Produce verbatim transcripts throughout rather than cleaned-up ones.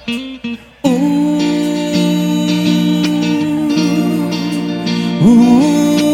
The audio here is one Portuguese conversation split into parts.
Uh, uh,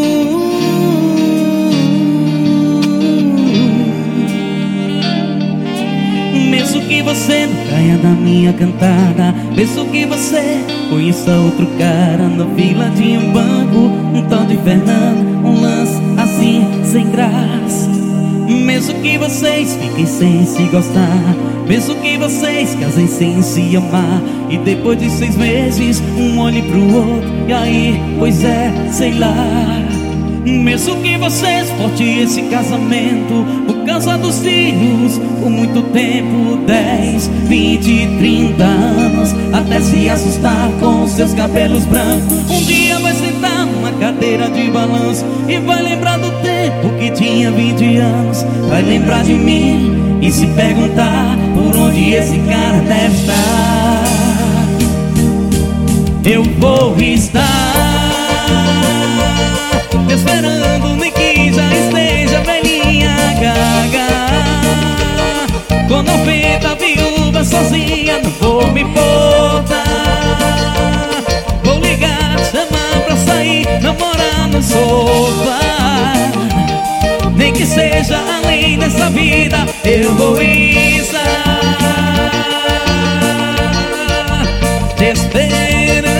Mesmo que você não caia da minha cantada, mesmo que você conheça outro cara na fila de um banco, um tal de Fernando, um lance assim sem graça. Mesmo que vocês fiquem sem se gostar, mesmo que vocês casem sem se amar, e depois de seis meses um olhe pro outro e aí, pois é, sei lá. Mesmo que vocês forcem esse casamento por causa dos filhos, por muito tempo, dez, vinte, trinta anos, até se assustar com os seus cabelos brancos. Um dia vai sentar numa cadeira de balanço e vai lembrar do tempo que tinha vinte anos. Vai lembrar de mim e se perguntar por onde esse cara deve estar. Eu vou estar esperando, nem que já esteja velhinha gaga, com noventa viúvas sozinha, não vou me importar. Vou ligar, chamar pra sair, namorar no sofá. Nem que seja além dessa vida, eu vou estar te esperando.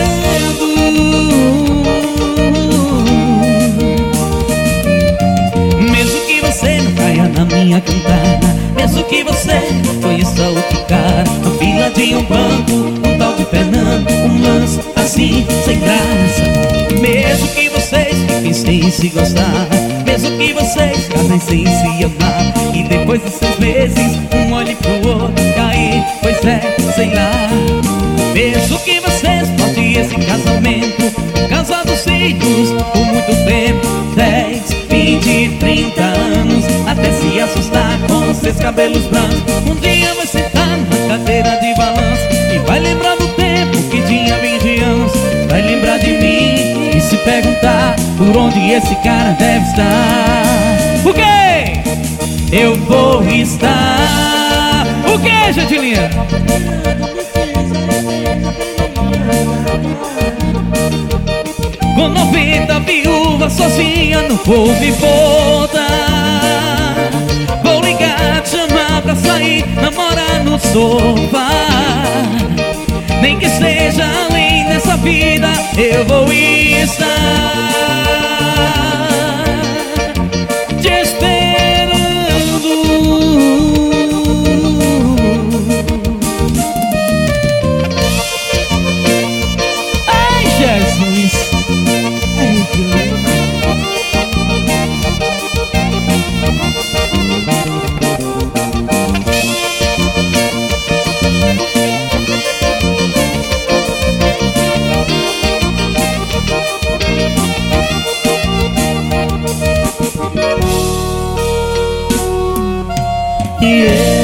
Mesmo que você não caia na minha cantada, mesmo que você conheça outro cara na fila de um banco, um tal de Fernando, um lance assim sem graça. Mesmo que vocês fiquem sem se gostar, mesmo que vocês casem sem se amar, e depois de seis meses um olhe pro outro e aí, pois é, sei lá. Mesmo que vocês forcem esse casamento por causa dos filhos, por muito tempo, dez, vinte, trinta anos, até se assustar com seus cabelos brancos. Um dia vai sentar numa cadeira de balanço e vai lembrar do tempo que tinha vinte anos. Vai lembrar de mim e se perguntar por onde esse cara deve estar. O quê? Eu vou estar. O quê, gente linda? Com noventa viúvas sozinha, não vou me voltar. Vou ligar, chamar pra sair, namorar no sofá. Nem que seja além dessa vida, eu vou estar te esperando. Ai, Jesus. Ai, Deus. Yeah.